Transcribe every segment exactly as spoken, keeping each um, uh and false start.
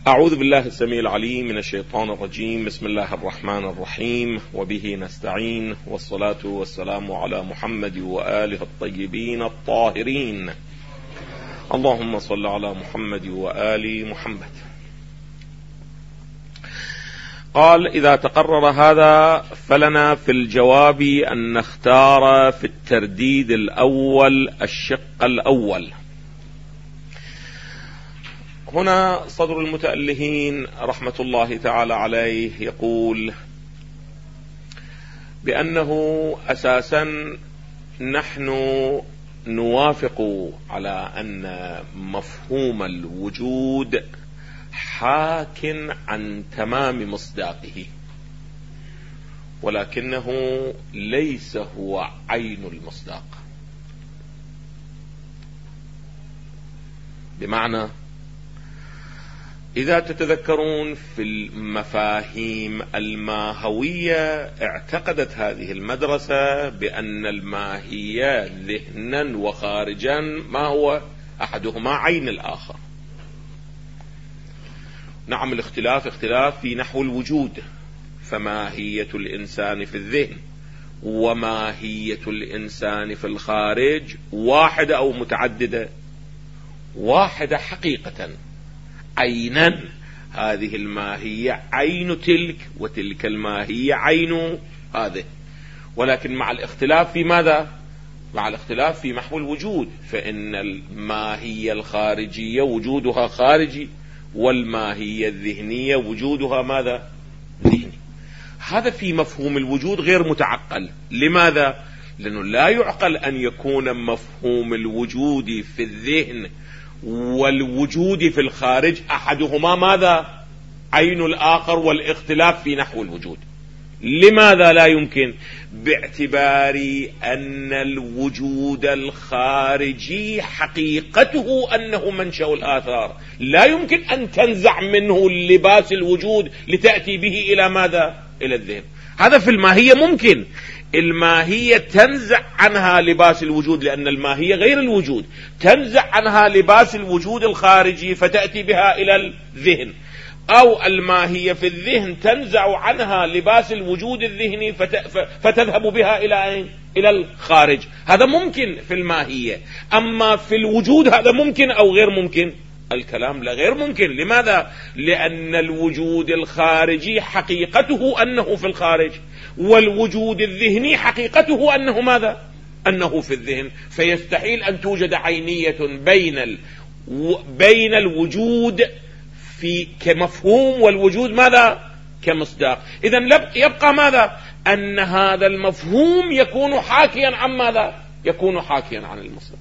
أعوذ بالله السميع العليم من الشيطان الرجيم. بسم الله الرحمن الرحيم، وبه نستعين، والصلاة والسلام على محمد وآله الطيبين الطاهرين. اللهم صل على محمد وآل محمد. قال: إذا تقرر هذا فلنا في الجواب أن نختار في الترديد الأول الشق الأول. هنا صدر المتألهين رحمة الله تعالى عليه يقول بأنه أساسا نحن نوافق على أن مفهوم الوجود حاك عن تمام مصداقه، ولكنه ليس هو عين المصداق. بمعنى، إذا تتذكرون في المفاهيم الماهوية اعتقدت هذه المدرسة بأن الماهية ذهنا وخارجا ما هو أحدهما عين الآخر. نعم، الاختلاف اختلاف في نحو الوجود، فماهية الإنسان في الذهن وماهية الإنسان في الخارج واحدة أو متعددة؟ واحدة حقيقة، عينا. هذه الماهية عين تلك، وتلك الماهية عين هذه، ولكن مع الاختلاف في ماذا؟ مع الاختلاف في محو الوجود، فإن الماهية الخارجية وجودها خارجي، والماهية الذهنية وجودها ماذا؟ ذهني. هذا في مفهوم الوجود غير متعقل. لماذا؟ لأنه لا يعقل أن يكون مفهوم الوجود في الذهن والوجود في الخارج أحدهما ماذا؟ عين الآخر، والاختلاف في نحو الوجود. لماذا لا يمكن؟ باعتبار أن الوجود الخارجي حقيقته أنه منشأ الآثار، لا يمكن أن تنزع منه لباس الوجود لتأتي به إلى ماذا؟ إلى الذهن. هذا في الماهية ممكن. الماهية تنزع عنها لباس الوجود، لأن الماهية غير الوجود، تنزع عنها لباس الوجود الخارجي فتأتي بها إلى الذهن، أو الماهية في الذهن تنزع عنها لباس الوجود الذهني فتذهب بها إلى إلى الخارج. هذا ممكن في الماهية. أما في الوجود هذا ممكن أو غير ممكن؟ الكلام لا، غير ممكن. لماذا؟ لأن الوجود الخارجي حقيقته أنه في الخارج، والوجود الذهني حقيقته أنه ماذا؟ أنه في الذهن. فيستحيل أن توجد عينية بين ال... بين الوجود في كمفهوم والوجود ماذا؟ كمصداق. إذن يبقى ماذا؟ أن هذا المفهوم يكون حاكيا عن ماذا؟ يكون حاكيا عن المصداق.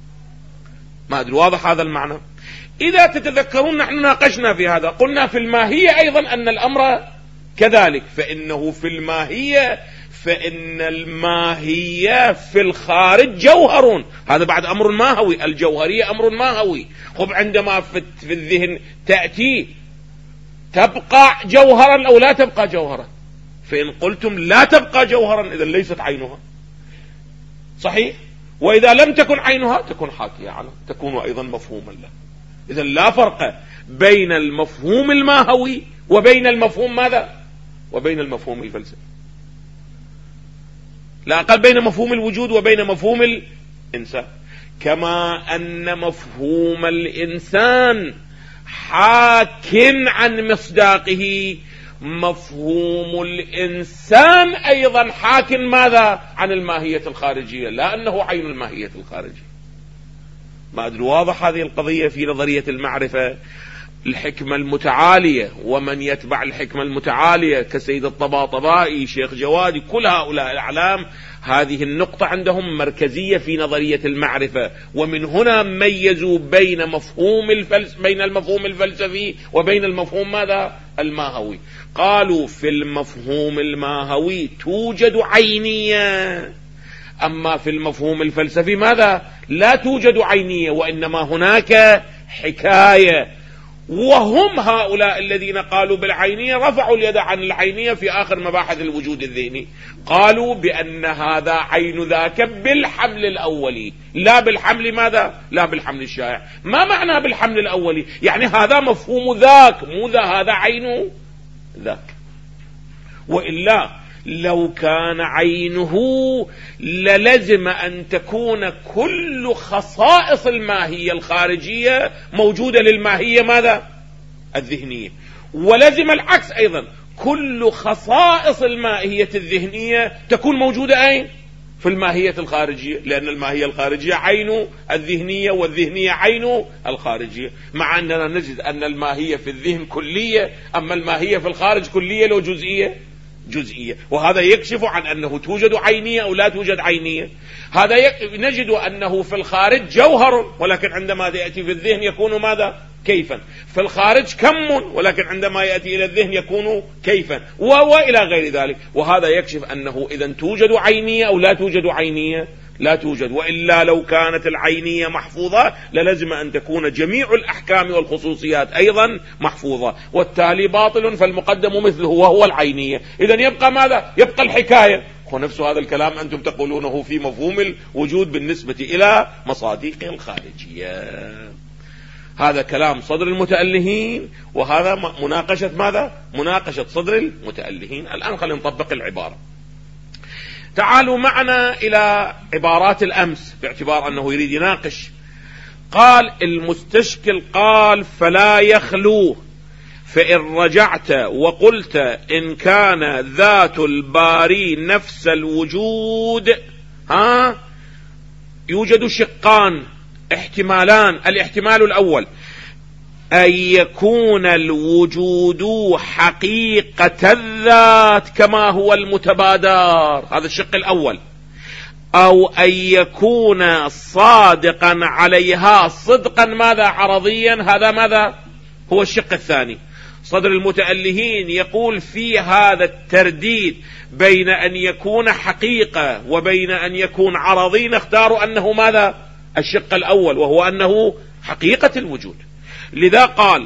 ما أدري واضح هذا المعنى؟ إذا تتذكرون نحن ناقشنا في هذا، قلنا في الماهية أيضا أن الأمر كذلك، فإنه في الماهية فإن الماهية في الخارج جوهر. هذا بعد أمر ماهوي، الجوهرية أمر ماهوي. خب عندما في الذهن تأتي تبقى جوهرا أو لا تبقى جوهرا؟ فإن قلتم لا تبقى جوهرا إذا ليست عينها، صحيح؟ وإذا لم تكن عينها تكون حاكية عنها، تكون أيضا مفهوما له. إذا لا فرق بين المفهوم الماهوي وبين المفهوم ماذا؟ وبين المفهوم الفلسفي. لا أقل بين مفهوم الوجود وبين مفهوم الإنسان. كما أن مفهوم الإنسان حاك عن مصداقه، مفهوم الإنسان أيضا حاك ماذا؟ عن الماهية الخارجية، لا أنه عين الماهية الخارجية. ما أدري واضح هذه القضية في نظرية المعرفة. الحكمة المتعالية ومن يتبع الحكمة المتعالية كسيد الطباطبائي، شيخ جوادي، كل هؤلاء الأعلام هذه النقطة عندهم مركزية في نظرية المعرفة. ومن هنا ميزوا بين مفهوم الفلس بين المفهوم الفلسفي وبين المفهوم ماذا؟ الماهوي. قالوا في المفهوم الماهوي توجد عينية، أما في المفهوم الفلسفي ماذا؟ لا توجد عينية، وإنما هناك حكاية. وهم هؤلاء الذين قالوا بالعينية رفعوا اليد عن العينية في آخر مباحث الوجود الذهني، قالوا بأن هذا عين ذاك بالحمل الأولي لا بالحمل ماذا؟ لا بالحمل الشائع. ما معنى بالحمل الأولي؟ يعني هذا مفهوم ذاك، مو ذا هذا عين ذاك. وإلا لو كان عينه للزم أن تكون كل خصائص الماهية الخارجية موجودة للماهية ماذا؟ الذهنية، ولزم العكس أيضا، كل خصائص الماهية الذهنية تكون موجودة أين؟ في الماهية الخارجية، لأن الماهية الخارجية عين الذهنية والذهنية عين الخارجية، مع أننا نجد أن الماهية في الذهن كلية، أما الماهية في الخارج كلية لو جزئية جزئية. وهذا يكشف عن أنه توجد عينية أو لا توجد عينية. هذا نجد أنه في الخارج جوهر، ولكن عندما يأتي في الذهن يكون ماذا؟ كيفا. في الخارج كم، ولكن عندما يأتي إلى الذهن يكون كيفا، وإلى غير ذلك. وهذا يكشف أنه إذا توجد عينية أو لا توجد عينية؟ لا توجد. وإلا لو كانت العينية محفوظة للزم أن تكون جميع الأحكام والخصوصيات أيضا محفوظة، والتالي باطل فالمقدم مثله وهو العينية. إذا يبقى ماذا؟ يبقى الحكاية. ونفس هذا الكلام أنتم تقولونه في مفهوم الوجود بالنسبة إلى مصادق الخارجية. هذا كلام صدر المتألهين، وهذا مناقشة ماذا؟ مناقشة صدر المتألهين. الآن خلينا نطبق العبارة. تعالوا معنا إلى عبارات الأمس باعتبار أنه يريد يناقش. قال المستشكل قال فلا يخلو، فإن رجعت وقلت إن كان ذات الباري نفس الوجود، ها يوجد شقان احتمالان. الاحتمال الأول أن يكون الوجود حقيقة الذات كما هو المتبادر، هذا الشق الأول، أو أن يكون صادقا عليها صدقا ماذا؟ عرضيا، هذا ماذا؟ هو الشق الثاني. صدر المتألهين يقول في هذا الترديد بين أن يكون حقيقة وبين أن يكون عرضي، نختار أنه ماذا؟ الشق الأول، وهو أنه حقيقة الوجود. لذا قال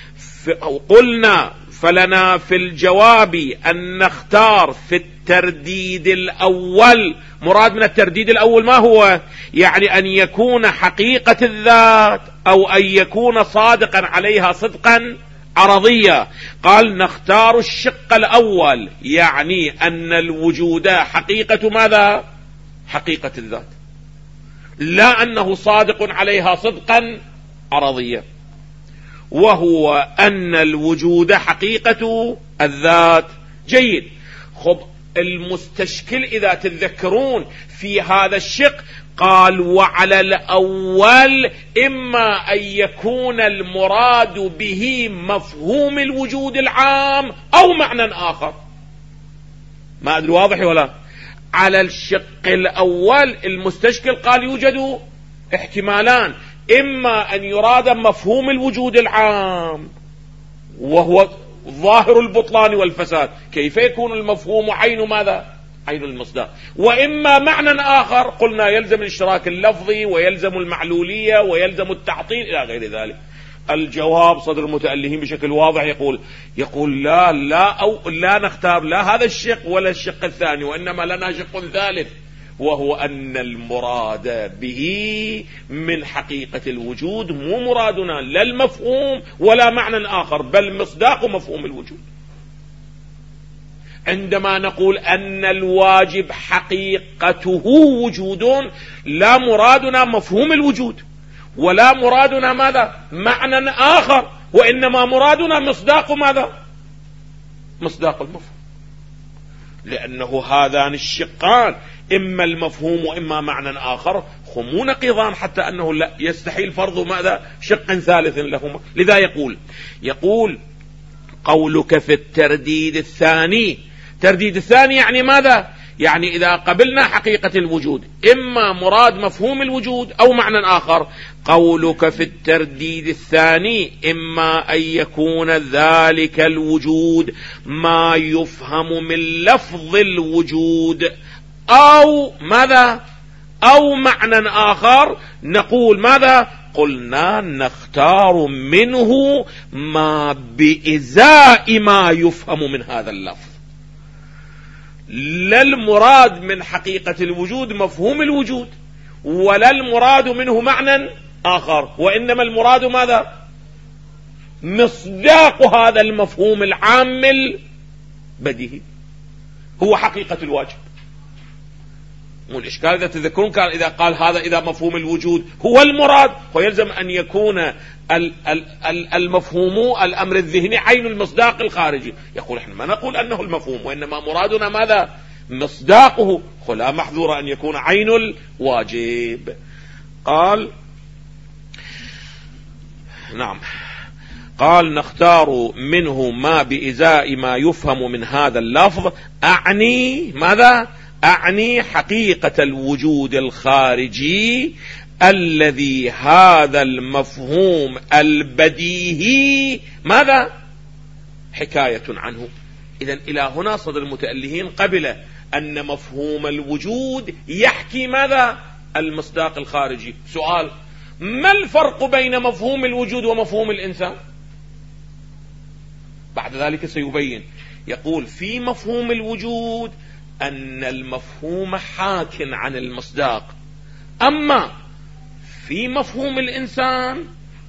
قلنا فلنا في الجواب أن نختار في الترديد الأول. مراد من الترديد الأول ما هو؟ يعني أن يكون حقيقة الذات أو أن يكون صادقا عليها صدقا عرضية. قال نختار الشق الأول، يعني أن الوجود حقيقة ماذا؟ حقيقة الذات، لا أنه صادق عليها صدقا عرضية، وهو أن الوجود حقيقة الذات. جيد. خب المستشكل إذا تتذكرون في هذا الشق قال وعلى الأول إما أن يكون المراد به مفهوم الوجود العام أو معنى آخر. ما أدري واضح ولا؟ على الشق الأول المستشكل قال يوجد احتمالان، إما أن يراد مفهوم الوجود العام وهو ظاهر البطلان والفساد، كيف يكون المفهوم عين ماذا؟ عين المصداق، وإما معنى آخر، قلنا يلزم الاشتراك اللفظي ويلزم المعلولية ويلزم التعطيل إلى غير ذلك. الجواب صدر المتألهين بشكل واضح يقول يقول لا لا أو لا نختار لا هذا الشق ولا الشق الثاني، وإنما لنا شق ثالث، وهو أن المراد به من حقيقة الوجود مو مرادنا لا المفهوم ولا معنى آخر، بل مصداق مفهوم الوجود. عندما نقول أن الواجب حقيقته وجود، لا مرادنا مفهوم الوجود ولا مرادنا ماذا؟ معنى آخر، وإنما مرادنا مصداق ماذا؟ مصداق المفهوم، لأنه هذان الشقان إما المفهوم وإما معنى آخر خمو نقيضان، حتى أنه لا يستحيل فرض ماذا؟ شق ثالث لهما. لذا يقول يقول قولك في الترديد الثاني. ترديد الثاني يعني ماذا؟ يعني إذا قبلنا حقيقة الوجود إما مراد مفهوم الوجود أو معنى آخر. قولك في الترديد الثاني إما أن يكون ذلك الوجود ما يفهم من لفظ الوجود أو ماذا؟ أو معنى آخر. نقول ماذا؟ قلنا نختار منه ما بإزاء ما يفهم من هذا اللفظ، لا المراد من حقيقة الوجود مفهوم الوجود، ولا المراد منه معنى آخر، وإنما المراد ماذا؟ مصداق هذا المفهوم العام البديهي، هو حقيقة الواجب. والإشكال إذا تذكرون كان إذا قال هذا إذا مفهوم الوجود هو المراد، ويلزم أن يكون المفهوم الأمر الذهني عين المصداق الخارجي. يقول إحنا ما نقول أنه المفهوم، وإنما مرادنا ماذا؟ مصداقه. لا محذور أن يكون عين الواجب. قال نعم، قال نختار منه ما بإزاء ما يفهم من هذا اللفظ، أعني ماذا؟ أعني حقيقة الوجود الخارجي الذي هذا المفهوم البديهي ماذا؟ حكاية عنه. إذن إلى هنا صدر المتألهين قبل أن مفهوم الوجود يحكي ماذا؟ المصداق الخارجي. سؤال: ما الفرق بين مفهوم الوجود ومفهوم الإنسان؟ بعد ذلك سيبين. يقول في مفهوم الوجود أن المفهوم حاك عن المصداق، أما في مفهوم الإنسان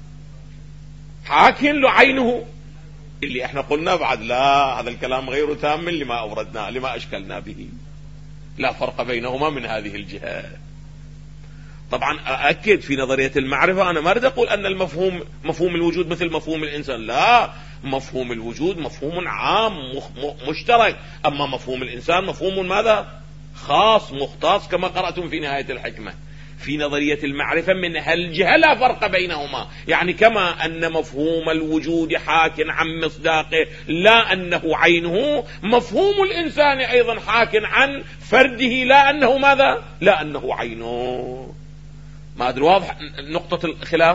حاك له عينه، اللي احنا قلنا بعد لا، هذا الكلام غير تام لما أوردناه لما أشكلنا به، لا فرق بينهما من هذه الجهة. طبعا أأكد في نظرية المعرفة أنا ما أريد أقول أن المفهوم مفهوم الوجود مثل مفهوم الإنسان، لا، مفهوم الوجود مفهوم عام مشترك، أما مفهوم الإنسان مفهوم ماذا؟ خاص مختص، كما قرأتم في نهاية الحكمة. في نظرية المعرفة من هالجهة لا فرق بينهما، يعني كما أن مفهوم الوجود حاك عن مصداقه لا أنه عينه، مفهوم الإنسان أيضا حاك عن فرده لا أنه ماذا؟ لا أنه عينه. ما أدري واضح نقطة الخلاف؟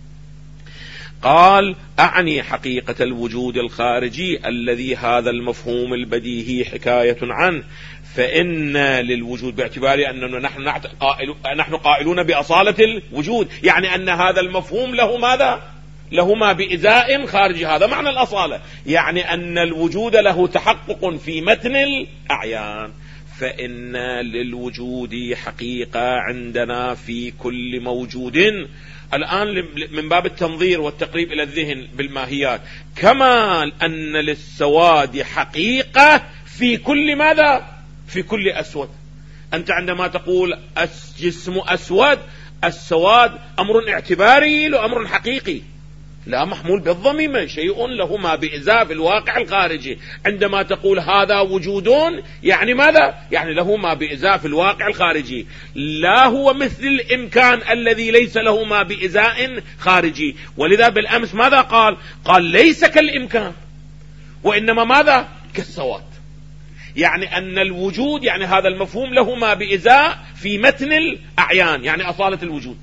قال أعني حقيقة الوجود الخارجي الذي هذا المفهوم البديهي حكاية عنه، فإن للوجود باعتبار أننا نحن, قائل نحن قائلون بأصالة الوجود، يعني أن هذا المفهوم له ماذا؟ له ما بإزاء خارجي، هذا معنى الأصالة، يعني أن الوجود له تحقق في متن الأعيان. فإن للوجود حقيقة عندنا في كل موجود. الآن من باب التنظير والتقريب إلى الذهن بالماهيات، كما أن للسواد حقيقة في كل ماذا؟ في كل أسود. أنت عندما تقول الجسم أسود، السواد أمر اعتباري لأمر حقيقي، لا محمول بالضميمة، شيء له ما بإزاء في الواقع الخارجي. عندما تقول هذا وجود، يعني ماذا؟ يعني له ما بإزاء في الواقع الخارجي، لا هو مثل الإمكان الذي ليس له ما بإزاء خارجي. ولذا بالأمس ماذا قال؟ قال ليس كالإمكان، وإنما ماذا؟ كالسواد. يعني أن الوجود، يعني هذا المفهوم له ما بإزاء في متن الأعيان، يعني أصالة الوجود.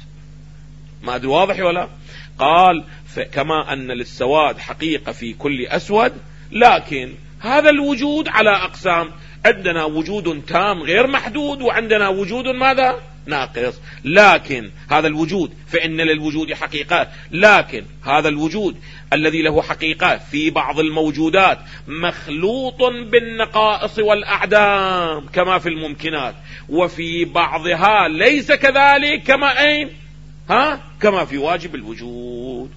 ما أدري واضح ولا؟ قال فكما أن للسواد حقيقة في كل أسود، لكن هذا الوجود على أقسام، عندنا وجود تام غير محدود، وعندنا وجود ماذا؟ ناقص. لكن هذا الوجود فإن للوجود حقيقة، لكن هذا الوجود الذي له حقيقة في بعض الموجودات مخلوط بالنقائص والأعدام كما في الممكنات، وفي بعضها ليس كذلك كما أين؟ ها؟ كما في واجب الوجود.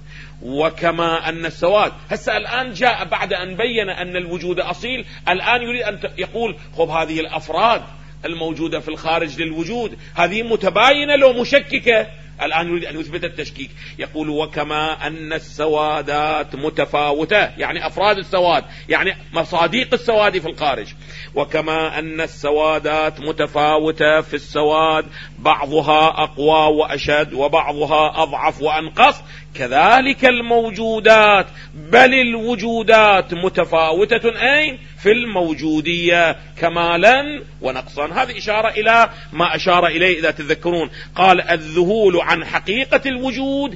وكما أن السواد، هسه الآن جاء بعد أن بين أن الوجود أصيل، الآن يريد أن يقول خب هذه الأفراد الموجودة في الخارج للوجود هذه متباينة لو مشككة، الآن يريد أن يثبت التشكيك. يقول وكما أن السوادات متفاوتة، يعني أفراد السواد، يعني مصاديق السواد في الخارج. وكما أن السوادات متفاوتة في السواد، بعضها أقوى وأشد وبعضها أضعف وأنقص، كذلك الموجودات، بل الوجودات متفاوتة أين؟ في الموجودية كمالا ونقصا. هذه إشارة إلى ما أشار إليه إذا تذكرون، قال الذهول عن حقيقة الوجود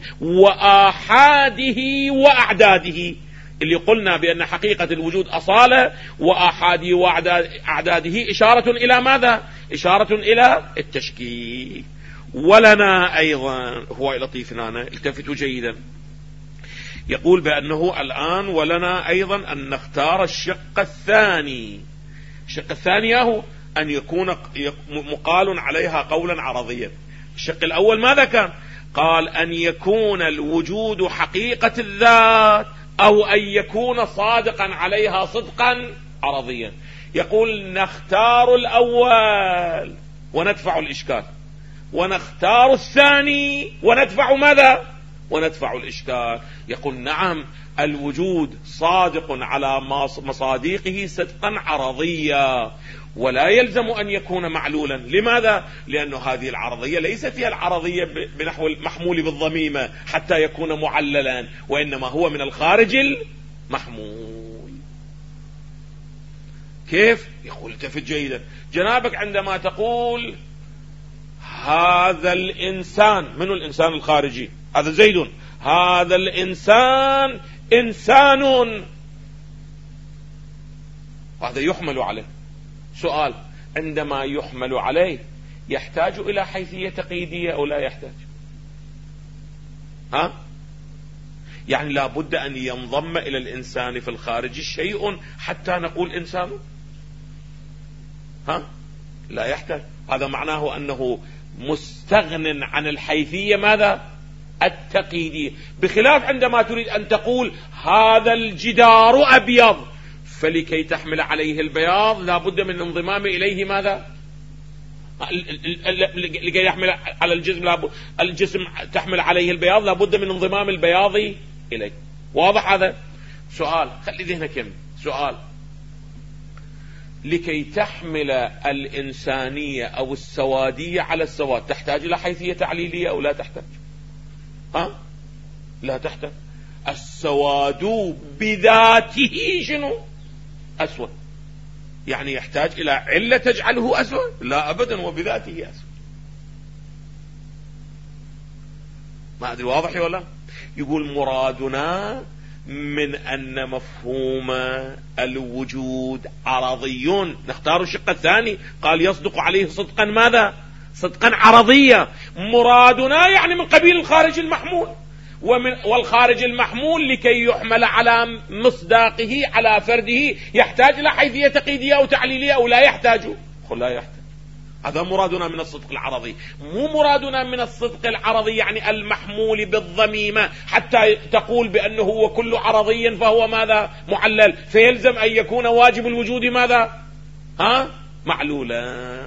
وآحاده وأعداده، اللي قلنا بأن حقيقة الوجود أصالة وآحاده وأعداده إشارة إلى ماذا؟ إشارة إلى التشكيك. ولنا أيضا. هو لطيف هنا، التفتوا جيدا. يقول بأنه الآن ولنا أيضا أن نختار الشق الثاني. الشق الثاني هو أن يكون مقال عليها قولا عرضيا. الشق الأول ماذا كان؟ قال أن يكون الوجود حقيقة الذات، أو أن يكون صادقا عليها صدقا عرضيا. يقول نختار الأول وندفع الإشكال، ونختار الثاني وندفع ماذا؟ وندفع الإشكال. يقول نعم، الوجود صادق على مصاديقه صدقا عرضيا، ولا يلزم أن يكون معلولا. لماذا؟ لأن هذه العرضية ليست هي العرضية بنحو المحمول بالضميمة حتى يكون معللا، وإنما هو من الخارج المحمول. كيف؟ يقول التفت جيدا. جنابك عندما تقول هذا الإنسان، من الإنسان الخارجي؟ هذا زيد. هذا الإنسان إنسان، وهذا يحمل عليه. سؤال: عندما يحمل عليه يحتاج إلى حيثية تقييدية أو لا يحتاج؟ ها؟ يعني لا بد أن ينضم إلى الإنسان في الخارج شيء حتى نقول إنسان؟ ها؟ لا يحتاج. هذا معناه أنه مستغن عن الحيثية ماذا؟ التقييدية. بخلاف عندما تريد أن تقول هذا الجدار أبيض، فلكي تحمل عليه البياض لا بد من انضمام إليه ماذا؟ لكي يحمل على الجسم لا الجسم تحمل عليه البياض لا بد من انضمام البياض إليه. واضح هذا؟ سؤال، خلي ذهنك يم. سؤال: لكي تحمل الإنسانية أو السوادية على السواد تحتاج إلى حيثية تعليلية أو لا تحتاج؟ ها؟ لا تحتاج. السواد بذاته شنو؟ أسود. يعني يحتاج إلى علة تجعله أسود؟ لا أبدا، وبذاته أسود. ما أدري واضح ولا؟ يقول مرادنا من أن مفهوم الوجود عرضي. نختار الشق الثاني. قال يصدق عليه صدقا ماذا؟ صدقا عرضية. مرادنا يعني من قبيل الخارج المحمول، ومن والخارج المحمول لكي يحمل على مصداقه على فرده يحتاج إلى حيثية تقييدية أو تعليلية أو لا يحتاج؟ لا يحتاج. هذا مرادنا من الصدق العرضي. مو مرادنا من الصدق العرضي يعني المحمول بالضميمة حتى تقول بأنه هو كل عرضي فهو ماذا؟ معلل، فيلزم أن يكون واجب الوجود ماذا؟ ها؟ معلولا.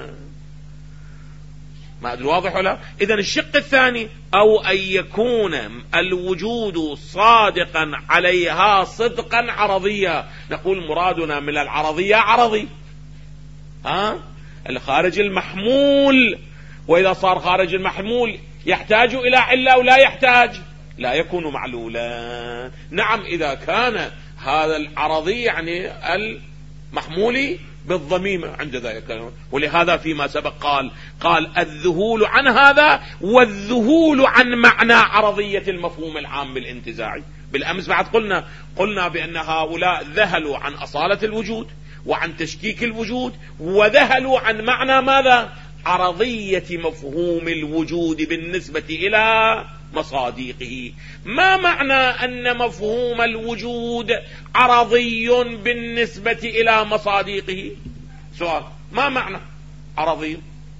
ما أدري واضح ولا؟ إذن الشق الثاني: أو أن يكون الوجود صادقا عليها صدقا عرضيا. نقول مرادنا من العرضية عرضي، ها؟ الخارج المحمول. وإذا صار خارج المحمول يحتاج إلى علة أو لا يحتاج؟ لا يكون معلولا. نعم، إذا كان هذا العرضي يعني المحمول بالضميمة عند ذلك. ولهذا فيما سبق قال قال الذهول عن هذا والذهول عن معنى عرضية المفهوم العام بالانتزاعي. بالأمس بعد قلنا قلنا بأن هؤلاء ذهلوا عن أصالة الوجود وعن تشكيك الوجود، وذهلوا عن معنى ماذا؟ عرضية مفهوم الوجود بالنسبة إلى مصاديقه. ما معنى أن مفهوم الوجود عرضي بالنسبة إلى مصاديقه؟ سؤال: ما معنى عرضي؟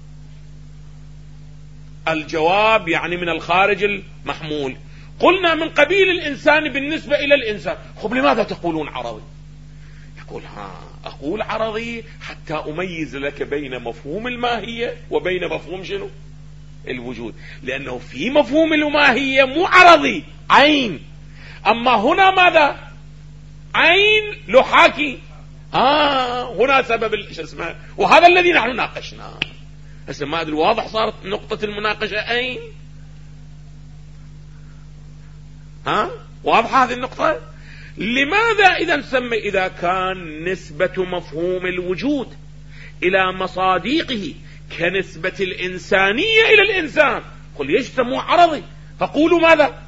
الجواب يعني من الخارج المحمول. قلنا من قبيل الإنسان بالنسبة إلى الإنسان. خب لماذا تقولون عرضي؟ يقول ها أقول عرضي حتى أميز لك بين مفهوم الماهية وبين مفهوم شنو؟ الوجود. لأنه في مفهوم الماهية مو عرضي، عين. أما هنا ماذا؟ عين لحاكي. آه هنا سبب الاسم، وهذا الذي نحن ناقشناه. هسه ما أدري واضح صارت نقطة المناقشة أين؟ ها واضحة هذه النقطة؟ لماذا إذا نسمي إذا كان نسبة مفهوم الوجود إلى مصاديقه كنسبة الإنسانية إلى الإنسان، قل يجتمع عرضي، فقولوا ماذا؟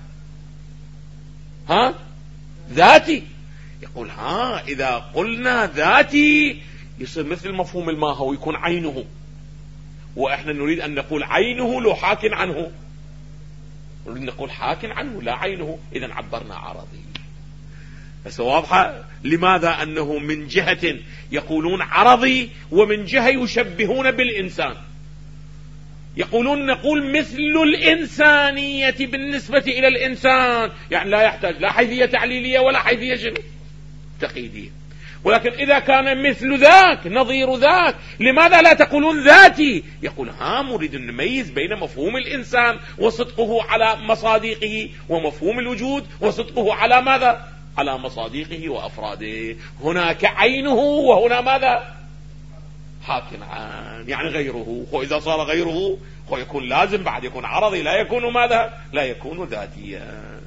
ها ذاتي. يقول ها إذا قلنا ذاتي يصير مثل مفهوم الماهو، يكون عينه، وإحنا نريد أن نقول عينه لو حاك عنه، نريد نقول حاك عنه لا عينه، إذا عبرنا عرضي. بس واضحة لماذا أنه من جهة يقولون عرضي ومن جهة يشبهون بالإنسان، يقولون نقول مثل الإنسانية بالنسبة إلى الإنسان، يعني لا يحتاج لا حيثية تعليلية ولا حيثية شنو تقييدية. ولكن إذا كان مثل ذاك نظير ذاك لماذا لا تقولون ذاتي؟ يقول ها نريد أن نميز بين مفهوم الإنسان وصدقه على مصادقه ومفهوم الوجود وصدقه على ماذا؟ على مصادقه وأفراده. هناك عينه وهنا ماذا؟ حاكم عن، يعني غيره. وإذا صار غيره هو يكون لازم بعد يكون عرضي، لا يكون ماذا؟ لا يكون ذاتيا.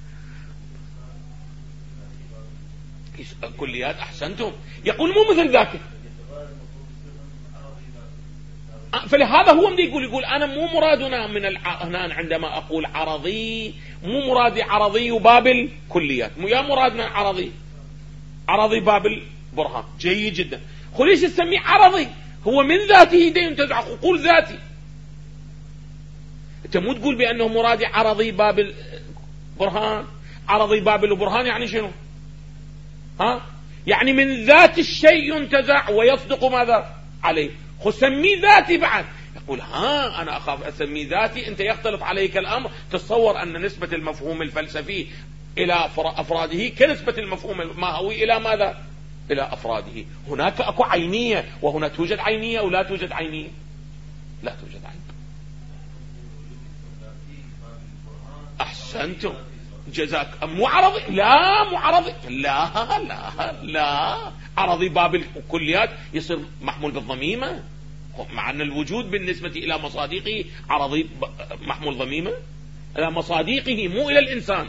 كليات أحسنتم. يقول مو مثل ذاك، فلهذا هو بدي يقول يقول أنا مو مرادنا من الع... هنا عندما أقول عرضي مو مرادي عرضي وبابل كليات، مو يا مرادنا عرضي عرضي بابل برهان. جيد جدا. خو ليش تسميه عرضي؟ هو من ذاته دين تزعق قول ذاتي. انت مو تقول بأنه مرادي عرضي بابل برهان، عرضي بابل وبرهان يعني شنو؟ ها؟ يعني من ذات الشيء ينتزع ويصدق ماذا عليه. خو سمي ذاتي بعد. يقول ها أنا أخاف أسمي ذاتي، أنت يختلط عليك الأمر، تصور أن نسبة المفهوم الفلسفي إلى أفراده كنسبة المفهوم الماهوي إلى ماذا؟ إلى أفراده. هناك أكو عينية وهنا توجد عينية ولا توجد عينية؟ لا توجد عينية. أحسنتم جزاك. مو عرضي، لا مو عرضي، لا لا لا عرضي باب الكليات يصير محمول بالضميمة، مع أن الوجود بالنسبة إلى مصادقه عرضي محمول ضميمة إلى مصادقه مو إلى الإنسان.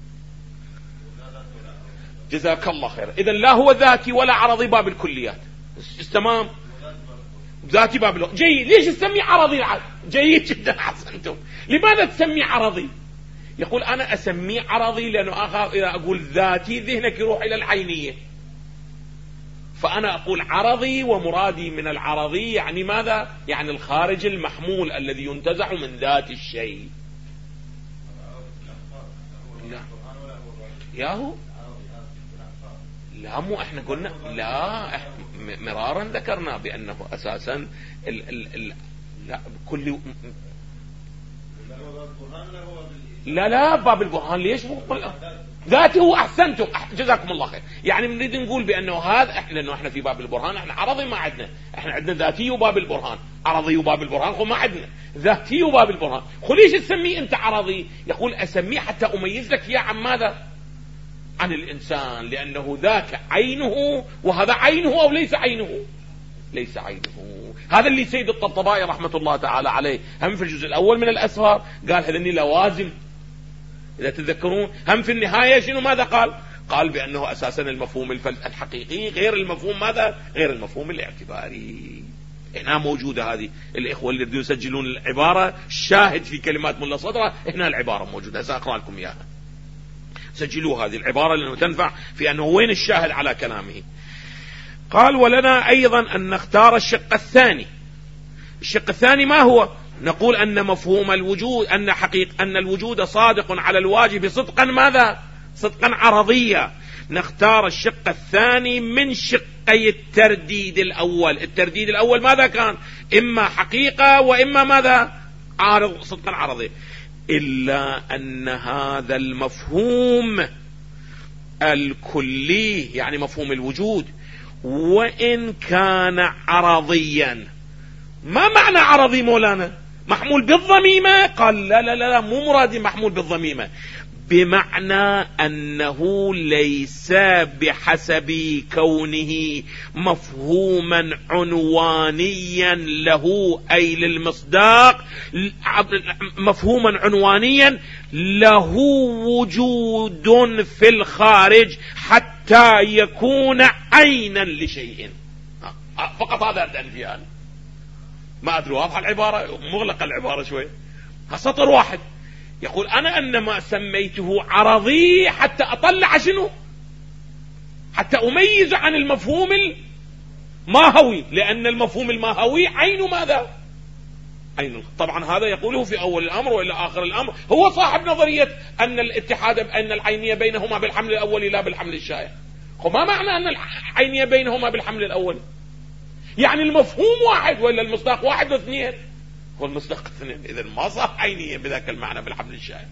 جزاك الله خير. إذن لا هو ذاتي ولا عرضي باب الكليات. تمام. ذاتي باب الكليات. جيد. ليش تسمي عرضي العرض؟ جيد جدا أحسنتم. لماذا تسمي عرضي؟ يقول أنا أسميه عرضي لأنه أخاف إذا أقول ذاتي ذهنك يروح إلى العينية، فأنا أقول عرضي ومرادي من العرضي يعني ماذا؟ يعني الخارج المحمول الذي ينتزع من ذات الشيء. لا ياهو لا مو احنا قلنا لا مرارا ذكرنا بأنه أساسا ال ال ال لا كل لا لا باب البرهان ليش مو ذاتي هو. أحسنتم جزاكم الله خير. يعني نريد نقول بأنه هذا احنا لأنه احنا في باب البرهان احنا عرضي ما عندنا، احنا عندنا ذاتي وباب البرهان، عرضي وباب البرهان خو ما عندنا ذاتي وباب البرهان. خو ليش تسميه انت عرضي؟ يقول اسميه حتى اميز لك اياه عن ماذا؟ عن الانسان، لانه ذاك عينه وهذا عينه او ليس عينه؟ ليس عينه. هذا اللي سيد الطبطبائي رحمة الله تعالى عليه هم في الجزء الاول من الاسفار قال هذني لوازم إذا تذكرون. هم في النهاية شنو ماذا قال؟ قال بأنه أساسا المفهوم الحقيقي غير المفهوم ماذا؟ غير المفهوم الاعتباري. هنا موجودة هذه الإخوة اللي يريدون يسجلون العبارة شاهد في كلمات ملا صدرة، هنا العبارة موجودة سأقرأ لكم إياها. سجلوا هذه العبارة لأنه تنفع في أنه وين الشاهد على كلامه. قال ولنا أيضا أن نختار الشق الثاني. الشق الثاني ما هو؟ نقول أن مفهوم الوجود أن حقيقة أن الوجود صادق على الواجب صدقا ماذا؟ صدقا عرضيا. نختار الشق الثاني من شقي الترديد الأول. الترديد الأول ماذا كان؟ إما حقيقة وإما ماذا؟ عارض صدقا عرضي. إلا أن هذا المفهوم الكلي يعني مفهوم الوجود وإن كان عرضيا. ما معنى عرضي مولانا؟ محمول بالضميمة؟ قال لا لا لا مو مرادي محمول بالضميمة، بمعنى أنه ليس بحسب كونه مفهوما عنوانيا له أي للمصداق، مفهوما عنوانيا له وجود في الخارج حتى يكون عينا لشيء. فقط هذا الانفيال. ما أدري واضح العبارة؟ مغلقة العبارة شوي. سطر واحد يقول أنا أنما سميته عرضي حتى أطلع شنو؟ حتى أميز عن المفهوم الماهوي، لأن المفهوم الماهوي عين ماذا؟ عين. طبعا هذا يقوله في أول الأمر وإلى آخر الأمر، هو صاحب نظرية أن الاتحاد أن العينية بينهما بالحمل الأول لا بالحمل الشائع. وما معنى أن العينية بينهما بالحمل الأول؟ يعني المفهوم واحد ولا المصداق واحد واثنين؟ هو المصداق اثنين، إذا ما صح عينية بذاك المعنى بالحمل الشائع.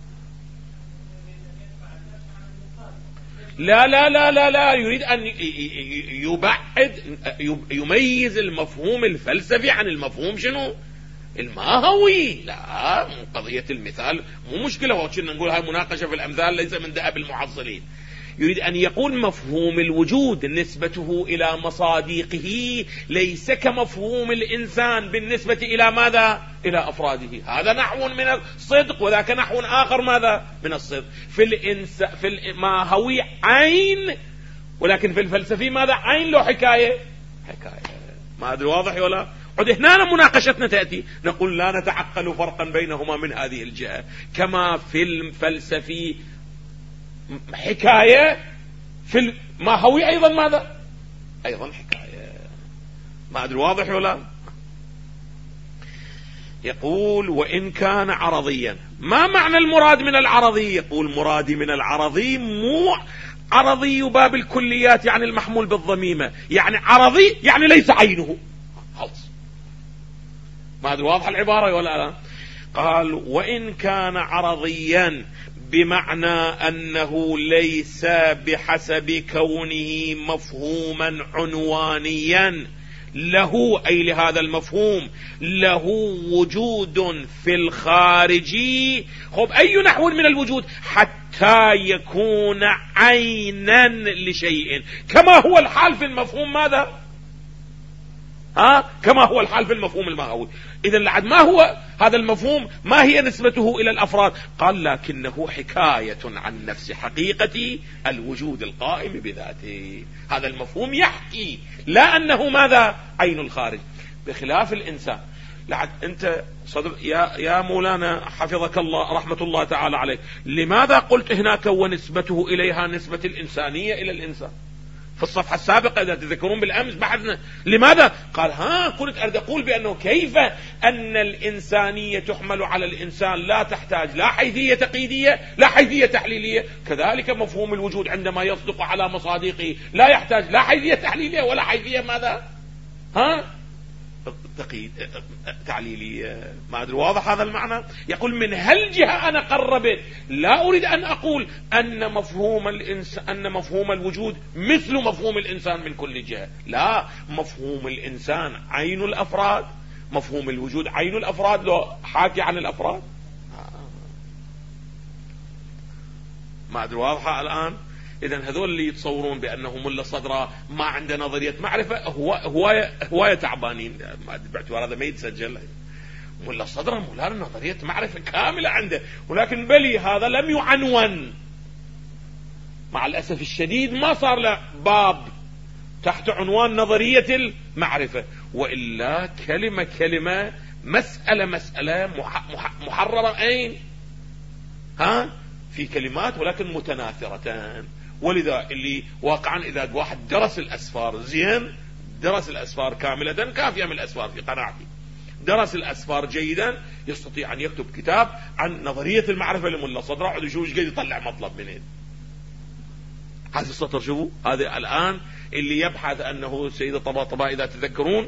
لا لا لا لا لا يريد أن يبعد يميز المفهوم الفلسفي عن المفهوم شنو الماهوي. لا قضية المثال مو مشكلة، هو كنا نقول هاي مناقشة في الأمثال ليس من دأب المعصلين. يريد أن يقول مفهوم الوجود نسبته إلى مصادقه ليس كمفهوم الإنسان بالنسبة إلى ماذا؟ إلى أفراده. هذا نحو من الصدق وذاك نحو آخر ماذا؟ من الصدق. في الإنس في الماهوي عين، ولكن في الفلسفي ماذا؟ عين له حكاية حكاية. ما أدري واضح ولا؟ عد هنا مناقشتنا تأتي نقول لا نتعقل فرقا بينهما من هذه الجهة، كما في الفلسفي حكاية في الماهوي أيضا ماذا؟ أيضا حكاية. ما أدري واضح ولا؟ يقول وإن كان عرضيا. ما معنى المراد من العرضي؟ يقول مرادي من العرضي مو عرضي باب الكليات يعني المحمول بالضميمة، يعني عرضي يعني ليس عينه خلص. ما أدري واضح العبارة ولا لا؟ قال وإن كان عرضيا بمعنى أنه ليس بحسب كونه مفهوما عنوانيا له، أي لهذا المفهوم له وجود في الخارج. خب أي نحو من الوجود؟ حتى يكون عينا لشيء، كما هو الحال في المفهوم ماذا؟ ها؟ كما هو الحال في المفهوم الماهوي. إذا لعد ما هو هذا المفهوم؟ ما هي نسبته إلى الأفراد؟ قال لكنه حكاية عن نفس حقيقة الوجود القائم بذاته. هذا المفهوم يحكي لا أنه ماذا؟ عين الخارج. بخلاف الإنسان. لعد أنت صدر يا يا مولانا حفظك الله رحمة الله تعالى عليك، لماذا قلت هناك ونسبته إليها نسبة الإنسانية إلى الإنسان؟ في الصفحة السابقة إذا تذكرون بالأمس بحثنا لماذا؟ قال ها كنت أريد أقول بأنه كيف أن الإنسانية تحمل على الإنسان لا تحتاج لا حيثية تقييدية لا حيثية تحليلية، كذلك مفهوم الوجود عندما يصدق على مصادقه لا يحتاج لا حيثية تحليلية ولا حيثية ماذا؟ ها؟ تقييد تعليلية. ما أدري واضح هذا المعنى؟ يقول من هالجهة أنا قربت، لا أريد أن أقول أن مفهوم الإنسان أن مفهوم الوجود مثل مفهوم الإنسان من كل جهة، لا، مفهوم الإنسان عين الأفراد، مفهوم الوجود عين الأفراد، لو حاكي عن الأفراد. ما أدري واضحة الآن؟ إذن هذول اللي يتصورون بأنه ملا صدرة ما عنده نظرية معرفة هو هواية هواية تعبانين، باعتبار هذا ما يتسجل. ملا صدرة مولانا نظرية معرفة كاملة عنده، ولكن بلي هذا لم يعنون. مع الأسف الشديد ما صار له باب تحت عنوان نظرية المعرفة، وإلا كلمة كلمة مسألة مسألة محررة أين؟ ها؟ في كلمات ولكن متناثرتان. ولذا اللي واقعا إذا واحد درس الأسفار زين، درس الأسفار كاملة كافية من الأسفار في قناعتي، درس الأسفار جيدا يستطيع أن يكتب كتاب عن نظرية المعرفة لملا صدرة، عد شوف ايش قاعد يطلع مطلب منين. هذا السطر شوفوا، هذا الآن اللي يبحث أنه سيدة طباطباء إذا تذكرون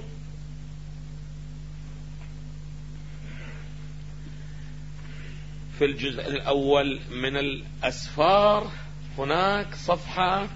في الجزء الأول من الأسفار هناك صفحة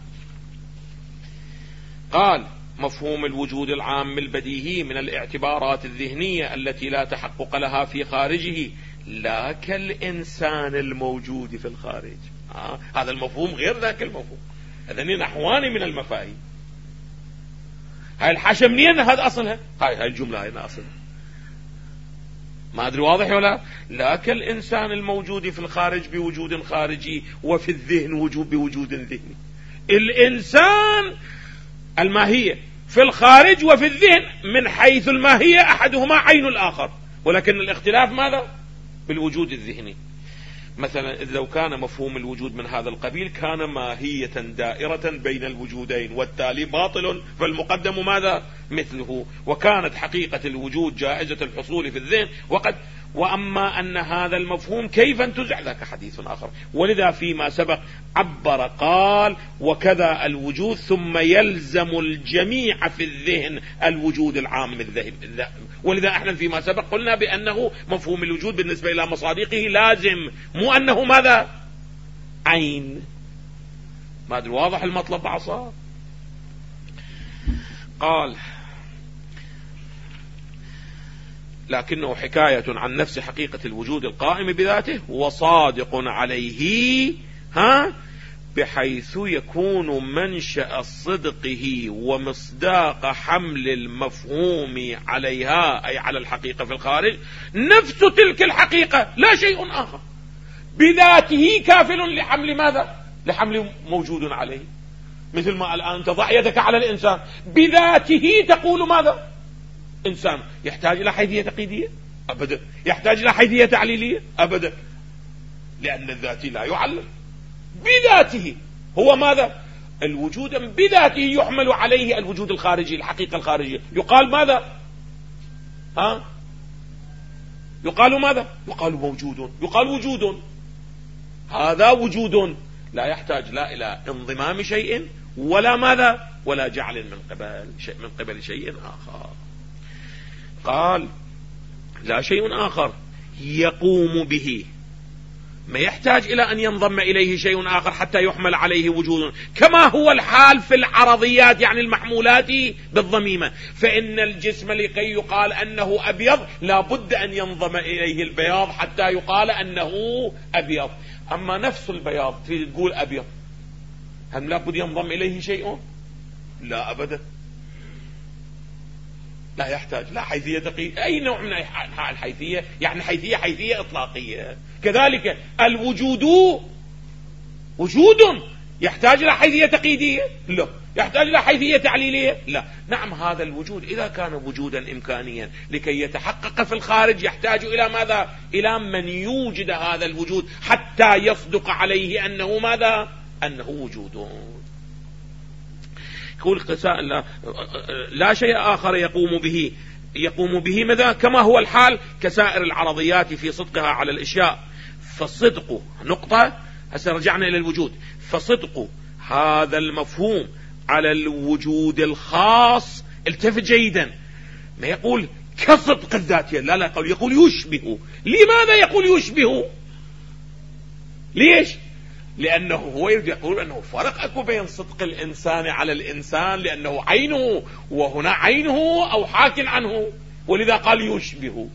قال مفهوم الوجود العام البديهي من الاعتبارات الذهنية التي لا تحقق لها في خارجه لا كالإنسان الموجود في الخارج. آه. هذا المفهوم غير ذاك المفهوم، هذني نحوان من المفاهيم. هاي الحاشة منين هذا أصلها؟ هاي هاي الجملة هنا أصلها. ما أدري واضح ولا؟ لا كالإنسان الموجود في الخارج بوجود خارجي وفي الذهن وجود بوجود ذهني. الإنسان الماهية في الخارج وفي الذهن من حيث الماهية أحدهما عين الآخر، ولكن الاختلاف ماذا؟ بالوجود الذهني. مثلا إذ لو كان مفهوم الوجود من هذا القبيل كان ماهية دائرة بين الوجودين والتالي باطل، فالمقدم ماذا مثله، وكانت حقيقة الوجود جائزة الحصول في الذهن وقد وأما أن هذا المفهوم كيف انتزع ذاك حديث آخر. ولذا فيما سبق عبر قال وكذا الوجود ثم يلزم الجميع في الذهن الوجود العام الذهب. ولذا احنا فيما سبق قلنا بأنه مفهوم الوجود بالنسبة إلى مصادقه لازم، مو أنه ماذا عين. ما أدري واضح المطلب بعصا. قال لكنه حكاية عن نفس حقيقة الوجود القائم بذاته وصادق عليه ها بحيث يكون منشأ صدقه ومصداق حمل المفهوم عليها أي على الحقيقة في الخارج نفس تلك الحقيقة لا شيء آخر، بذاته كافل لحمل ماذا؟ لحمل موجود عليه. مثل ما الآن تضع يدك على الإنسان بذاته تقول ماذا؟ إنسان. يحتاج إلى حيثية تقييدية؟ أبدا. يحتاج إلى حيثية تعليلية؟ أبدا، لأن الذاتي لا يعلل بذاته. هو ماذا؟ الوجود بذاته يحمل عليه الوجود الخارجي الحقيقة الخارجية. يقال ماذا؟ ها؟ يقال ماذا؟ يقال موجود، يقال وجود. هذا وجود لا يحتاج لا إلى انضمام شيء ولا ماذا؟ ولا جعل من قبل شيء من قبل شيء آخر. قال لا شيء آخر يقوم به، ما يحتاج إلى أن ينضم إليه شيء آخر حتى يحمل عليه وجود، كما هو الحال في العرضيات يعني المحمولات بالضميمة. فإن الجسم لكي يقال أنه أبيض لا بد أن ينضم إليه البياض حتى يقال أنه أبيض. أما نفس البياض تقول أبيض، هل لا بد ينضم إليه شيء؟ لا أبدا، لا يحتاج لا حيثية تقييد أي نوع من الحيثية، يعني حيثية حيثية إطلاقية. كذلك الوجود وجود يحتاج إلى حيثية تقييدية؟ لا. يحتاج إلى حيثية تعليلية؟ لا. نعم، هذا الوجود إذا كان وجودا إمكانيا لكي يتحقق في الخارج يحتاج إلى ماذا؟ إلى من يوجد هذا الوجود حتى يصدق عليه أنه ماذا؟ أنه وجود. يقول لا, لا شيء آخر يقوم به يقوم به ماذا؟ كما هو الحال كسائر العرضيات في صدقها على الأشياء. فالصدق نقطة. هسه رجعنا إلى الوجود. فصدق هذا المفهوم على الوجود الخاص، التفت جيدا، ما يقول كصدق الذاتية، لا لا يقول يقول يشبه. لماذا يقول يشبه؟ ليش؟ لأنه هو يقول أنه فرق أكو بين صدق الإنسان على الإنسان لأنه عينه، وهنا عينه أو حاك عنه، ولذا قال يشبه.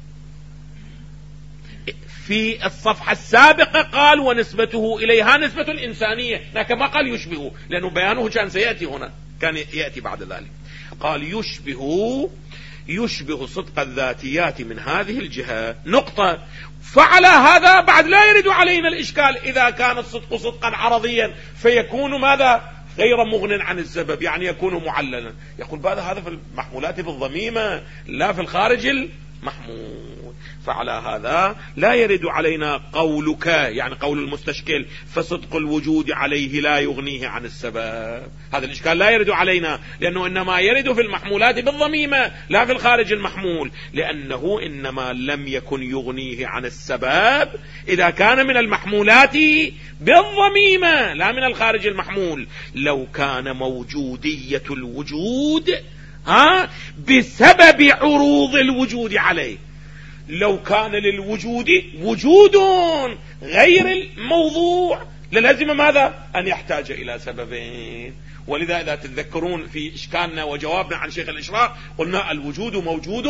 في الصفحة السابقة قال ونسبته إليها نسبة الإنسانية، لكن ما قال يشبه لأنه بيانه كان سيأتي هنا، كان يأتي بعد ذلك. قال يشبه يشبه صدق الذاتيات من هذه الجهة نقطة. فعلى هذا بعد لا يرد علينا الإشكال إذا كان الصدق صدقا عرضيا فيكون ماذا؟ غير مغن عن السبب، يعني يكون معللا. يقول بعد هذا في المحمولات بالضميمة لا في الخارج المحمول. فعلى هذا لا يرد علينا قولك، يعني قول المستشكل فصدق الوجود عليه لا يغنيه عن السبب. هذا الإشكال لا يرد علينا لأنه إنما يرد في المحمولات بالضميمة لا في الخارج المحمول، لأنه إنما لم يكن يغنيه عن السبب إذا كان من المحمولات بالضميمة لا من الخارج المحمول. لو كان موجودية الوجود ها بسبب عروض الوجود عليه، لو كان للوجود وجود غير الموضوع للازم ماذا؟ أن يحتاج إلى سببين. ولذا إذا تتذكرون في إشكالنا وجوابنا عن شيخ الإشراق قلنا الوجود موجود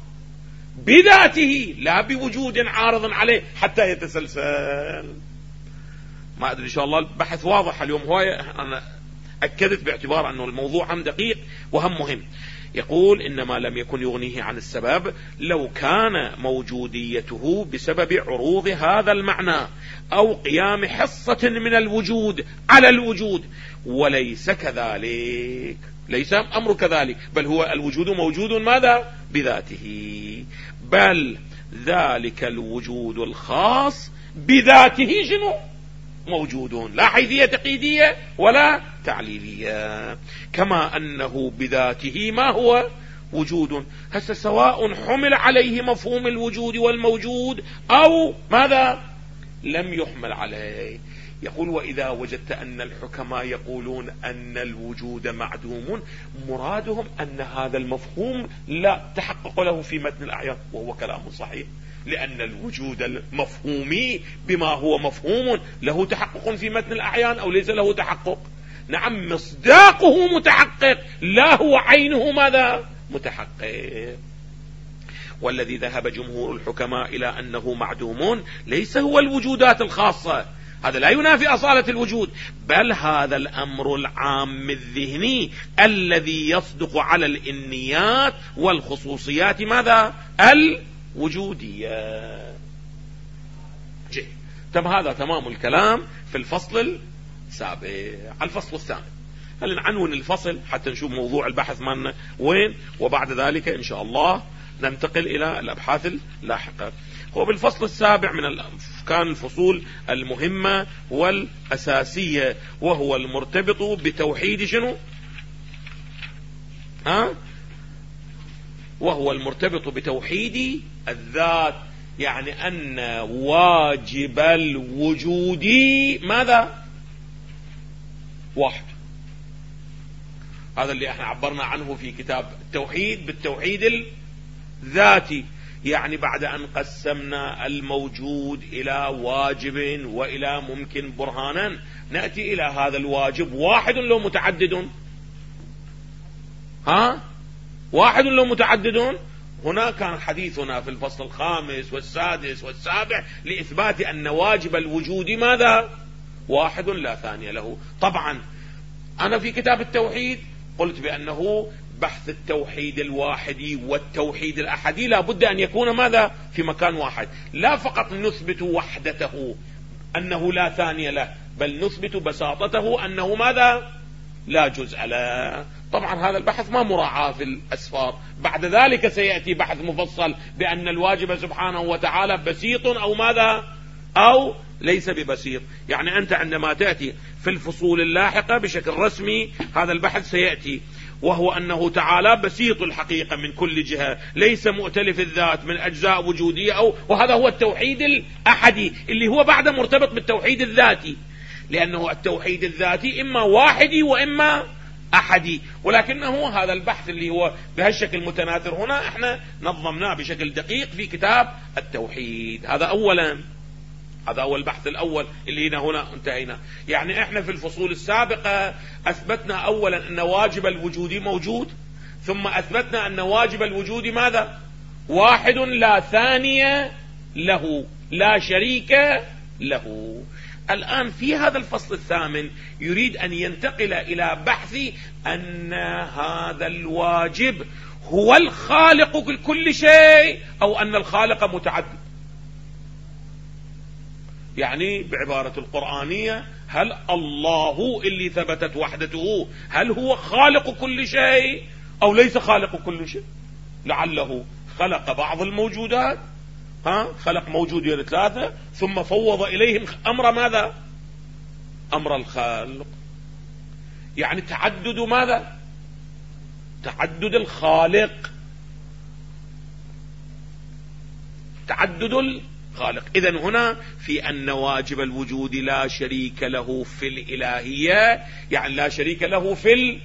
بذاته لا بوجود عارض عليه حتى يتسلسل. ما أدري إن شاء الله البحث واضح اليوم. هو أنا أكدت باعتبار أنه الموضوع هم دقيق وهم مهم. يقول إنما لم يكن يغنيه عن السبب لو كان موجوديته بسبب عروض هذا المعنى أو قيام حصة من الوجود على الوجود، وليس كذلك، ليس أمر كذلك، بل هو الوجود موجود ماذا؟ بذاته، بل ذلك الوجود الخاص بذاته شنو موجودون، لا حيثية تقييدية ولا تعليلية، كما أنه بذاته ما هو وجود. هسه سواء حمل عليه مفهوم الوجود والموجود أو ماذا لم يحمل عليه. يقول وإذا وجدت أن الحكماء يقولون أن الوجود معدوم، مرادهم أن هذا المفهوم لا تحقق له في متن الأعيان، وهو كلام صحيح، لأن الوجود المفهومي بما هو مفهوم له تحقق في متن الأعيان أو ليس له تحقق؟ نعم، مصداقه متحقق، لا هو عينه ماذا متحقق. والذي ذهب جمهور الحكماء إلى أنه معدوم ليس هو الوجودات الخاصة، هذا لا ينافي أصالة الوجود، بل هذا الأمر العام الذهني الذي يصدق على الإنيات والخصوصيات ماذا الوجودية. جي. تم هذا تمام الكلام في الفصل السابع. الفصل الثاني، هل نعنون الفصل حتى نشوف موضوع البحث مالنا وين، وبعد ذلك إن شاء الله ننتقل إلى الأبحاث اللاحقة. هو بالفصل السابع من كان الفصول المهمة والأساسية، وهو المرتبط بتوحيد شنو ها وهو المرتبط بتوحيد الذات، يعني أن واجب الوجود ماذا واحد. هذا اللي احنا عبرنا عنه في كتاب التوحيد بالتوحيد الذاتي، يعني بعد أن قسمنا الموجود إلى واجب وإلى ممكن برهانا، نأتي إلى هذا الواجب واحد لو متعدد، ها واحد لو متعدد. هنا كان حديثنا في الفصل الخامس والسادس والسابع لإثبات أن واجب الوجود ماذا واحد لا ثاني له. طبعا أنا في كتاب التوحيد قلت بأنه بحث التوحيد الواحدي والتوحيد الأحدي لا بد أن يكون ماذا في مكان واحد، لا فقط نثبت وحدته أنه لا ثاني له، بل نثبت بساطته أنه ماذا لا جزء له. طبعا هذا البحث ما مراعاة في الأسفار، بعد ذلك سيأتي بحث مفصل بأن الواجب سبحانه وتعالى بسيط أو ماذا أو ليس ببسيط. يعني أنت عندما تأتي في الفصول اللاحقة بشكل رسمي هذا البحث سيأتي، وهو أنه تعالى بسيط الحقيقة من كل جهة، ليس مؤتلف الذات من أجزاء وجودية أو، وهذا هو التوحيد الأحدي اللي هو بعد مرتبط بالتوحيد الذاتي، لأنه التوحيد الذاتي إما واحدي وإما أحدي، ولكنه هذا البحث اللي هو بهالشكل متناثر هنا احنا نظمناه بشكل دقيق في كتاب التوحيد. هذا أولا، هذا هو البحث الأول اللي هنا هنا انتهينا. يعني احنا في الفصول السابقة أثبتنا أولا أن واجب الوجود موجود، ثم أثبتنا أن واجب الوجود ماذا واحد لا ثاني له لا شريك له. الآن في هذا الفصل الثامن يريد أن ينتقل إلى بحث أن هذا الواجب هو الخالق لكل شيء أو أن الخالق متعدد. يعني بعبارة القرآنية، هل الله اللي ثبتت وحدته هل هو خالق كل شيء أو ليس خالق كل شيء؟ لعله خلق بعض الموجودات، ها خلق موجودين ثلاثة ثم فوض إليهم أمر ماذا أمر الخالق. يعني تعدد ماذا تعدد الخالق، تعدد الخالق. إذن هنا في أن واجب الوجود لا شريك له في الإلهية، يعني لا شريك له في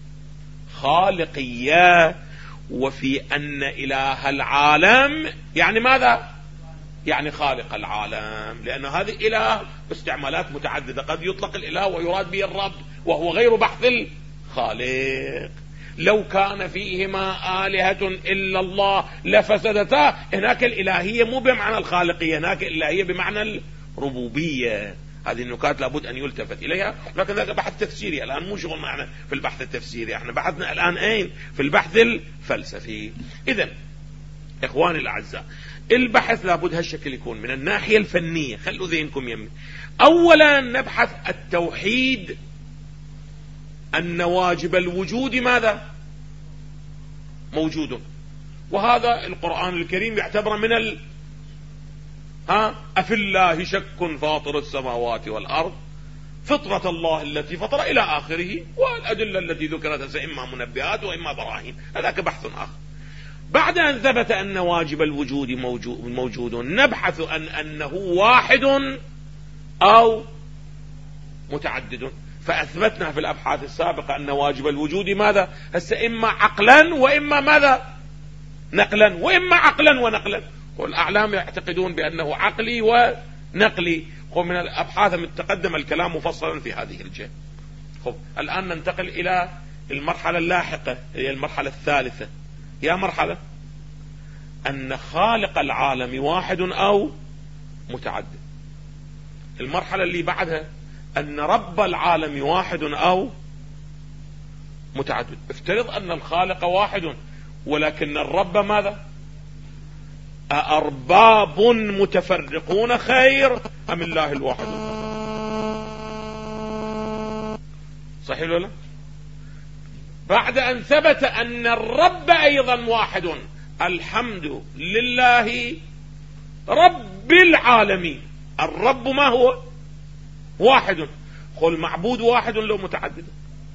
الخالقية، وفي أن إله العالم يعني ماذا يعني خالق العالم، لأن هذه إله باستعمالات متعددة، قد يطلق الإله ويراد به الرب وهو غير بحث الخالق. لو كان فيهما آلهة إلا الله لفسدتا، هناك الإلهية مو بمعنى الخالقية، هناك الإلهية بمعنى الربوبية. هذه النكات لابد أن يلتفت إليها، لكن ذلك بحث تفسيري، الآن مو شغل معنا في البحث التفسيري، احنا بحثنا الآن أين في البحث الفلسفي. إذن إخواني الأعزاء، البحث لابد هالشكل يكون من الناحية الفنية، خلوا ذهنكم يمي. أولا نبحث التوحيد أن واجب الوجود ماذا موجود، وهذا القرآن الكريم يعتبر من ها أفي الله شك فاطر السماوات والأرض فطرة الله التي فطر إلى آخره، والأدلة التي ذكرت إما منبهات وإما براهين، هذاك بحث آخر. بعد أن ثبت أن واجب الوجود موجود, موجود نبحث أن أنه واحد أو متعدد، فأثبتنا في الأبحاث السابقة أن واجب الوجود ماذا؟ هسه إما عقلا وإما ماذا؟ نقلا، وإما عقلا ونقلا. والأعلام يعتقدون بأنه عقلي ونقلي. ومن الأبحاث المتقدمة الكلام مفصلا في هذه الجهة. خب الآن ننتقل إلى المرحلة اللاحقة، هي المرحلة الثالثة. هي مرحلة أن خالق العالم واحد أو متعدد. المرحلة اللي بعدها أن رب العالم واحد أو متعدد. افترض أن الخالق واحد ولكن الرب ماذا؟ أأرباب متفرقون خير أم الله الواحد؟ صحيح ولا لا؟ بعد أن ثبت أن الرب أيضا واحد، الحمد لله رب العالمين. الرب ما هو؟ واحد. قل معبود واحد لو متعدد.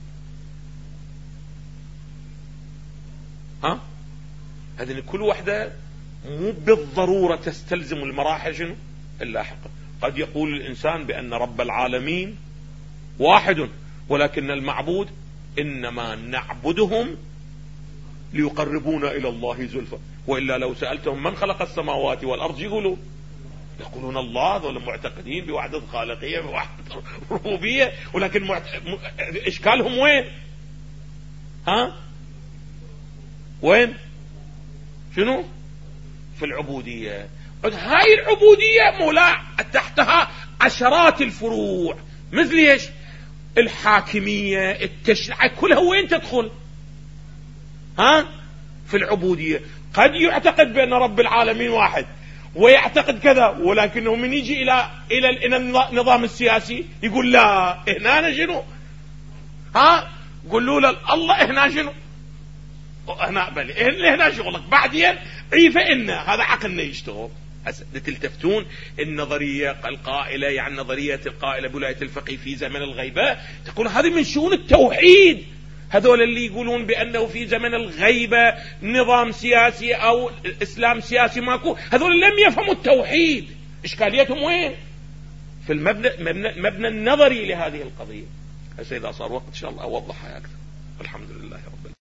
ها هذه كل وحدة مو بالضرورة تستلزم المراحل شنو اللاحقة. قد يقول الإنسان بأن رب العالمين واحد ولكن المعبود إنما نعبدهم ليقربونا إلى الله زلفى، وإلا لو سألتهم من خلق السماوات والأرض يقولوا يقولون الله. ذول معتقدين بوحدة خالقية بوحدة ربوبية، ولكن معت... إشكالهم وين؟ ها وين؟ شنو؟ في العبودية. هاي العبودية مولاع تحتها عشرات الفروع، مثل ايش؟ الحاكمية، التشريع، كلها وين تدخل؟ ها في العبودية. قد يعتقد بأن رب العالمين واحد ويعتقد كذا، ولكنه من يجي إلى إلى النظام السياسي يقول لا هنا شنو؟ ها قولوا له الله هنا شنو؟ هنا بل هنا شغلك بعدين عيفة إن هذا عقلنا يشتغل. تلتفتون النظرية القائلة، يعني نظرية القائلة بولاية الفقيه في زمن الغيبة، تقول هذه من شؤون التوحيد. هذول اللي يقولون بأنه في زمن الغيبة نظام سياسي أو إسلام سياسي ماكو، هذول لم يفهموا التوحيد. إشكاليتهم وين؟ في المبنى المبنى النظري لهذه القضية. هسه إذا صار وقت إن شاء الله أوضحها أكثر. الحمد لله رب العالمين.